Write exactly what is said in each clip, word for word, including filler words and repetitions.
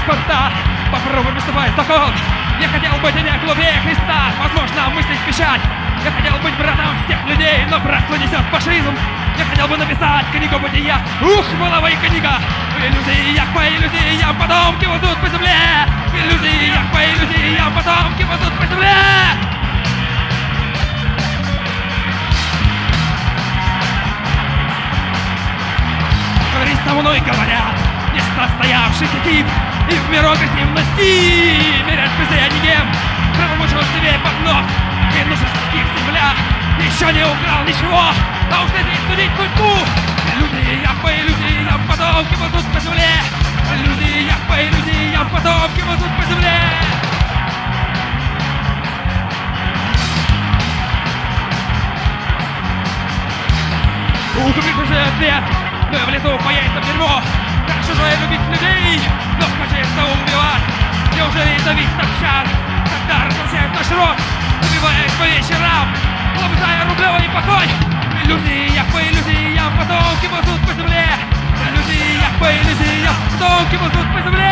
паспорта. Попробуй приступать закон. Я хотел быть не глупее Христа, возможно, мыслить печать. Я хотел быть братом всех людей, но братство несет фашизм. Я хотел бы написать книгу бытия. Ух, была бы и книга. В иллюзиях, по иллюзиям, потомки будут по земле. В иллюзиях, по иллюзиям, потомки будут по земле. Говори со мной, говорят, несостоявшийся тип. И в миру агрессивности мерят презрением. Промучил себе под ног и нужен в землях. Еще не украл ничего, а уж надеюсь судить судьбу. В иллюзиях, по иллюзиям, потомки будут по земле. В иллюзиях, по иллюзиям, потомки будут по земле. Укрыть уже свет, но в лесу поедет дерьмо. Как чужое любить людей, но хочется убивать. Неужели давить так час, когда разрушает наш род, убивает по вечерам, лобызая рублевый покой? В иллюзиях, по иллюзиям, потомки будут по земле. В иллюзиях, по иллюзиям, потомки будут по земле.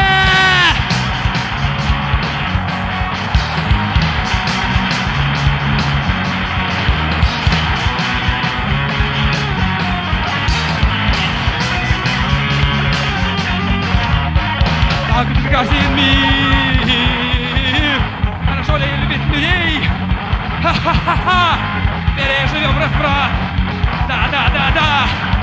Как прекрасен мир, хорошо ли любить людей? Ха-ха-ха-ха, переживем расправ. Да-да-да-да.